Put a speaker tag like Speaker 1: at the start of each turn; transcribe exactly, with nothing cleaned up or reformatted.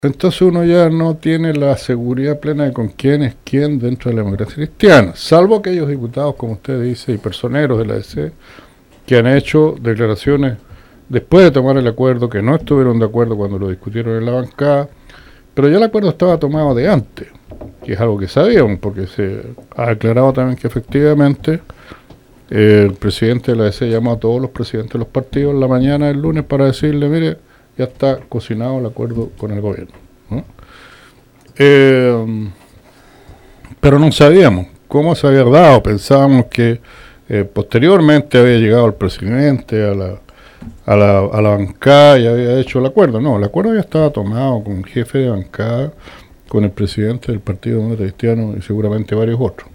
Speaker 1: entonces uno ya no tiene la seguridad plena de con quién es quién dentro de la democracia cristiana, salvo aquellos diputados, como usted dice, y personeros de la D C, que han hecho declaraciones después de tomar el acuerdo, que no estuvieron de acuerdo cuando lo discutieron en la bancada, pero ya el acuerdo estaba tomado de antes, que es algo que sabíamos, porque se ha aclarado también que efectivamente eh, el presidente de la D C llamó a todos los presidentes de los partidos en la mañana del lunes para decirle, mire, ya está cocinado el acuerdo con el gobierno, ¿no? Eh, pero no sabíamos cómo se había dado, pensábamos que eh, posteriormente había llegado el presidente a la, a, la, a la bancada y había hecho el acuerdo. No, el acuerdo ya estaba tomado con el jefe de bancada, con el presidente del Partido Demócrata Cristiano y seguramente varios otros.